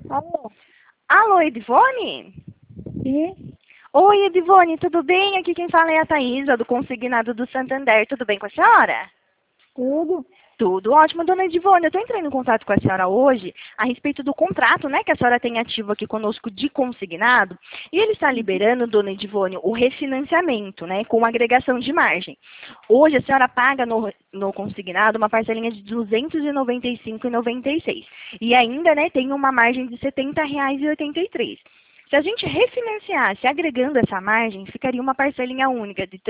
Alô? Alô, Edivone? Sim? Oi, Edivone, tudo bem? Aqui quem fala é a Thaísa, do Consignado do Santander. Tudo bem com a senhora? Tudo? Tudo ótimo, dona Edivone. Eu estou entrando em contato com a senhora hoje a respeito do contrato, né, que a senhora tem ativo aqui conosco de consignado. E ele está liberando, dona Edivone, o refinanciamento, né, com agregação de margem. Hoje a senhora paga no consignado uma parcelinha de R$ 295,96. E ainda, né, tem uma margem de R$ 70,83. Se a gente refinanciasse agregando essa margem, ficaria uma parcelinha única de R$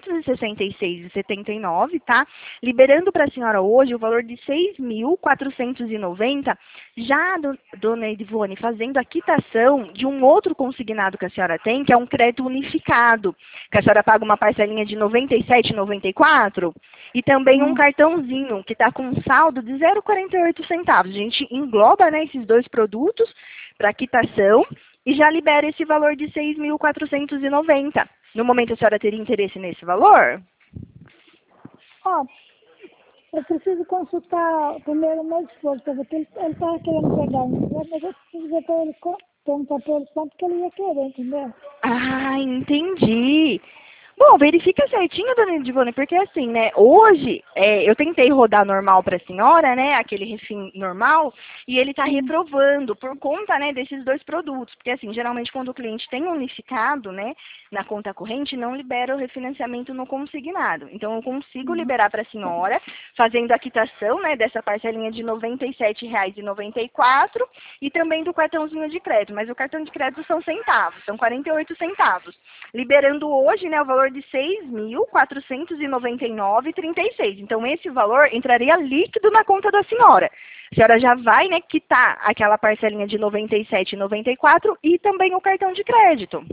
366,79, tá? Liberando para a senhora hoje o valor de R$ 6.490, já, dona Edivone, fazendo a quitação de um outro consignado que a senhora tem, que é um crédito unificado, que a senhora paga uma parcelinha de R$ 97,94 e também um cartãozinho que está com um saldo de 0,48 centavos. A gente engloba, né, esses dois produtos para quitação e já libera esse valor de R$ 6.490. No momento, a senhora teria interesse nesse valor? Ó, eu preciso consultar primeiro o meu esposo, porque ele estava querendo pegar um dinheiro, mas eu preciso ver para ele, perguntar para ele quanto que ele ia querer, entendeu? Ah, entendi. Bom, verifica certinho, dona Edivone, porque assim, né, hoje eu tentei rodar normal para a senhora, né, aquele refim normal, e ele está reprovando por conta, né, desses dois produtos, porque assim, geralmente quando o cliente tem unificado, né, na conta corrente, não libera o refinanciamento no consignado. Então eu consigo liberar para a senhora, fazendo a quitação, né, dessa parcelinha de R$ 97,94 e também do cartãozinho de crédito, mas o cartão de crédito são centavos, são 48 centavos. Liberando hoje, né, o valor de R$ 6.499,36. Então, esse valor entraria líquido na conta da senhora. A senhora já vai, né, quitar aquela parcelinha de R$ 97,94 e também o cartão de crédito.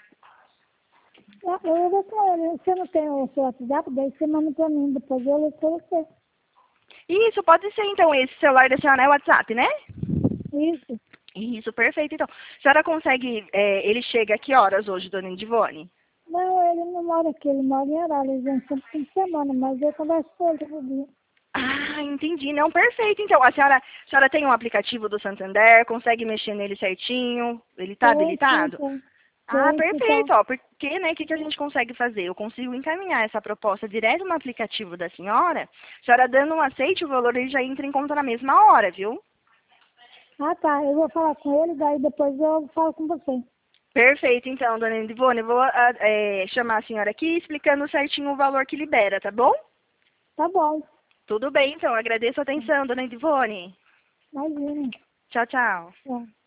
Eu vou ver com ele. Você não tem o seu WhatsApp, daí você manda para mim, depois eu leio para você. Isso, pode ser, então, esse celular da senhora é o WhatsApp, né? Isso. Isso, perfeito. Então, a senhora consegue, ele chega a que horas hoje, dona Edivone? Não, ele não mora aqui, ele mora em Arara, ele vem sempre fim de semana, mas eu converso com ele todo dia. Ah, entendi. Não, perfeito. Então, a senhora tem um aplicativo do Santander, consegue mexer nele certinho? Ele está Tem, sim, habilitado? tem. Ah, Tem, sim, tá. perfeito. Ó, porque, né, o que a gente consegue fazer? Eu consigo encaminhar essa proposta direto no aplicativo da senhora. A senhora dando um aceite, o valor ele já entra em conta na mesma hora, viu? Ah, tá, eu vou falar com ele, daí depois eu falo com você. Perfeito, então, dona Edivone. Eu vou chamar a senhora aqui explicando certinho o valor que libera, tá bom? Tá bom. Tudo bem, então. Agradeço a atenção, dona Edivone. Imagina. Tchau, tchau. É.